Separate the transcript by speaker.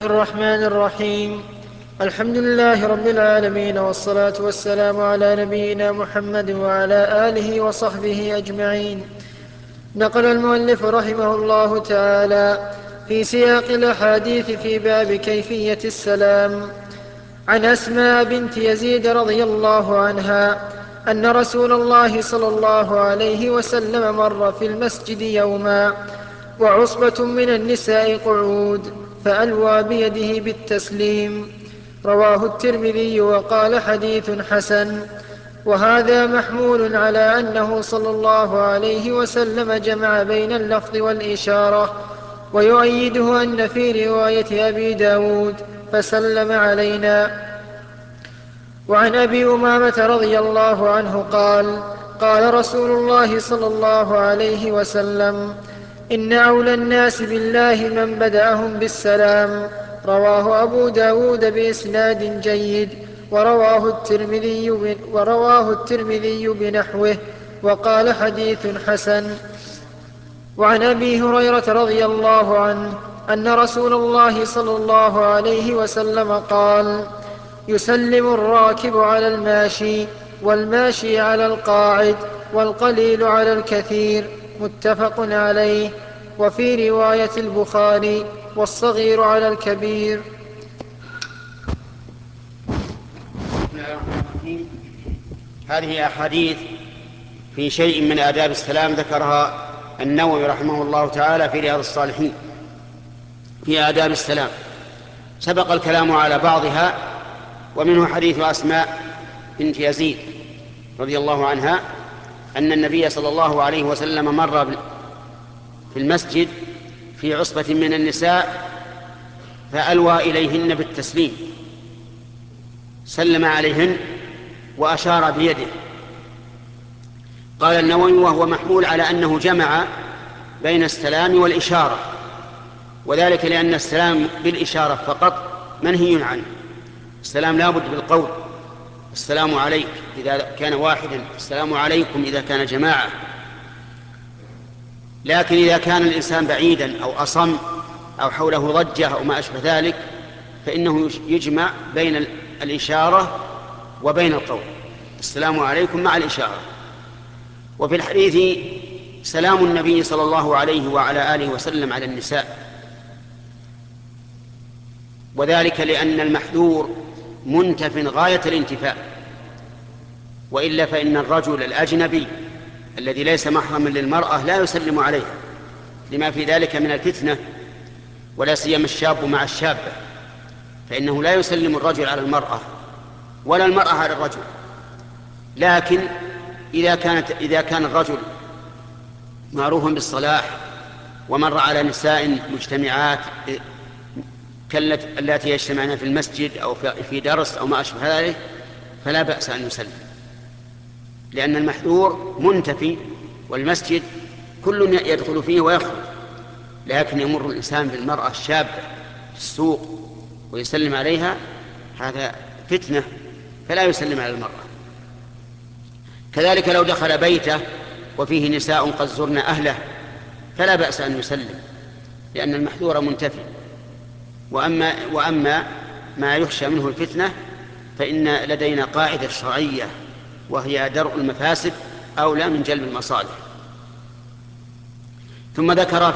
Speaker 1: الرحمن الرحيم. الحمد لله رب العالمين، والصلاة والسلام على نبينا محمد وعلى آله وصحبه أجمعين. نقل المؤلف رحمه الله تعالى في سياق الأحاديث في باب كيفية السلام عن أسماء بنت يزيد رضي الله عنها أن رسول الله صلى الله عليه وسلم مر في المسجد يوما وعصبة من النساء قعود فألوى بيده بالتسليم. رواه الترمذي وقال حديث حسن. وهذا محمول على أنه صلى الله عليه وسلم جمع بين اللفظ والإشارة، ويؤيده أن في رواية أبي داود فسلم علينا. وعن أبي أمامة رضي الله عنه قال: قال رسول الله صلى الله عليه وسلم: إن أولى الناس بالله من بدأهم بالسلام. رواه أبو داود بإسناد جيد، ورواه الترمذي بنحوه وقال حديث حسن. وعن أبي هريرة رضي الله عنه أن رسول الله صلى الله عليه وسلم قال: يسلم الراكب على الماشي، والماشي على القاعد، والقليل على الكثير. متفق عليه. وفي رواية البخاري: والصغير على الكبير.
Speaker 2: هذه أحاديث في شيء من آداب السلام ذكرها النووي رحمه الله تعالى في رياض الصالحين في آداب السلام. سبق الكلام على بعضها، ومنه حديث أسماء بنت يزيد رضي الله عنها أن النبي صلى الله عليه وسلم مر في المسجد في عصبة من النساء فألوى إليهن بالتسليم، سلم عليهن وأشار بيده. قال النووي: وهو محمول على أنه جمع بين السلام والإشارة، وذلك لأن السلام بالإشارة فقط منهي عنه. السلام لا بد بالقول: السلام عليك إذا كان واحدا، السلام عليكم إذا كان جماعة. لكن إذا كان الإنسان بعيدا أو أصم أو حوله ضجة أو ما أشبه ذلك فإنه يجمع بين الإشارة وبين القول: السلام عليكم مع الإشارة. وفي الحديث سلام النبي صلى الله عليه وعلى آله وسلم على النساء، وذلك لأن المحذور منتف غاية الانتفاء، وإلا فإن الرجل الأجنبي الذي ليس محرما للمرأة لا يسلم عليها لما في ذلك من الفتنة، ولا سيما الشاب مع الشابة، فإنه لا يسلم الرجل على المرأة ولا المرأة على الرجل. لكن إذا كان الرجل معروفا بالصلاح ومر على نساء مجتمعات كالتي يجتمعن في المسجد أو في درس أو ما أشبه ذلك فلا بأس أن يسلم، لأن المحذور منتفي، والمسجد كل يدخل فيه ويخرج. لكن يمر الإنسان بالمرأة الشابة في السوق ويسلم عليها، هذا فتنة، فلا يسلم على المرأة. كذلك لو دخل بيته وفيه نساء قد زرن أهله فلا بأس أن يسلم، لأن المحذور منتفي. وأما ما يخشى منه الفتنة فإن لدينا قاعدة شرعية، وهي درء المفاسد أولى من جلب المصالح. ثم ذكر